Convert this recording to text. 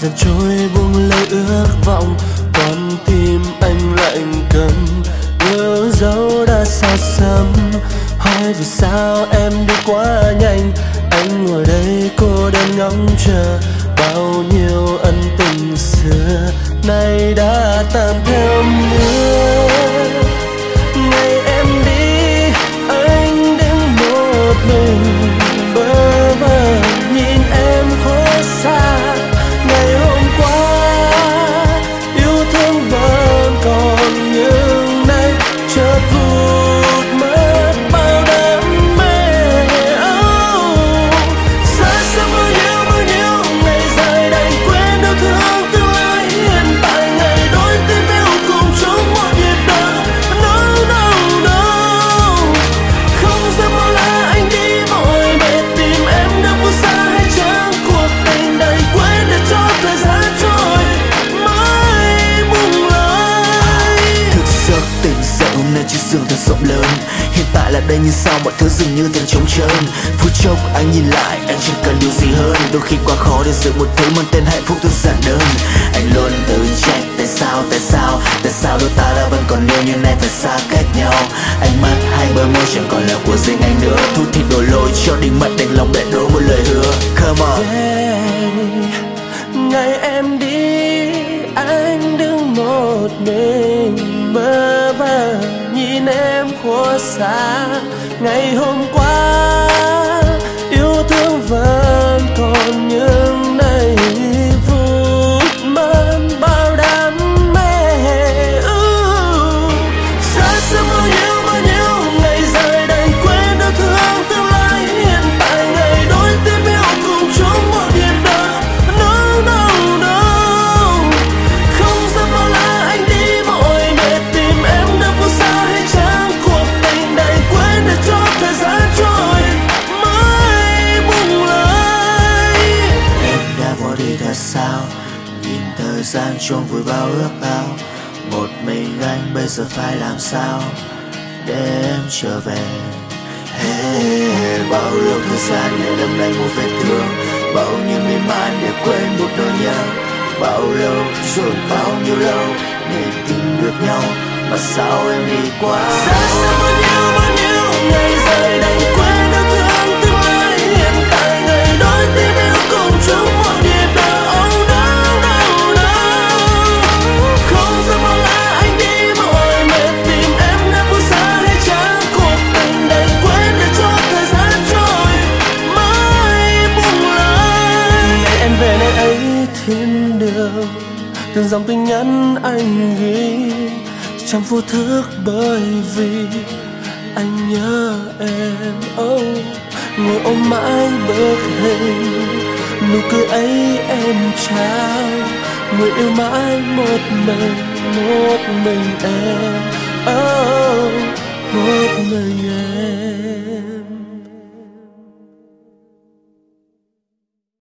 dần trôi buông lời ước vọng, con tim anh lạnh câm. Nhớ dấu đã xa xăm, hỏi vì sao em đi quá nhanh. Anh ngồi đây cô đơn ngóng chờ, bao nhiêu ân tình xưa nay đã tan theo mưa. Ngày em đi anh đứng một mình bơ vơ nhìn em khó xa. Ngày hôm qua yêu thương vẫn còn nhưng nay chợt vụt mất bao đam mê. Xa xa bao nhiêu ngày dài đành quên yêu thương tương lai hiện tại. Ngày đôi tim yêu cùng chung một nhịp đập. No no no, không dám bao la anh đi vội để tìm em đang phương xa hay chăng cuộc tình đầy quên để cho thời gian trôi mãi buông lời. Thức giấc tỉnh dậy hôm nay chiếc giường thật rộng lớn, hiện tại là đây nhưng sao mọi thứ dường như thật trống trơn. Phút chốc anh nhìn lại anh chẳng cần điều gì hơn, đôi khi quá khó để giữ một thứ mang tên hạnh phúc thật giản đơn. Anh luôn tự trách tại sao đôi ta đã vẫn còn yêu nhưng nay phải xa cách nhau. Ánh mắt hai bờ môi chẳng còn là của riêng anh nữa, thu thịt đổ lỗi cho đinh mất đành lòng để đổ một lời hứa. Come on. Ngày em đi anh đứng một mình bơ vơ nhìn em khuất xa. Ngày hôm qua yêu thương vẫn còn nhưng nay vụt mất bao đam mê. Xa xa bao nhiêu ngày dài đành quên yêu thương tương lai hiện tại. Ngày đôi tim yêu cùng chung một nhịp đập. No no no, không dám bao la anh đi vội để tìm em đang phương xa hay chăng cuộc tình đầy quên để cho thời gian trôi mãi buông lời. Em đã bỏ đi thật sao, nhìn thời gian trôi vùi bao ước ao. Một mình anh bây giờ phải làm sao để em trở về. Bao lâu thời gian để đâm lại một vết thương, bao nhiêu miên man để quên một nỗi nhớ. Bao lâu rồi bao nhiêu lâu để tìm được nhau mà sao em đi quá. Xa xa bao nhiêu ngày dài đành quên yêu thương tương lai hiện tại. Ngày đôi tim yêu cùng chung một nhịp đập. Oh no no no, không dám bao la anh đi vội mệt tìm em đang phương xa hay chăng cuộc tình đành quên để cho thời gian trôi mãi buông lời. Ngày em về nơi ấy thiên đường, từng dòng tin nhắn anh ghi trong vô thức bởi vì anh nhớ em. Ngồi ôm mãi bức hình nụ cười ấy em trao, người yêu mãi một mình em. Một mình em.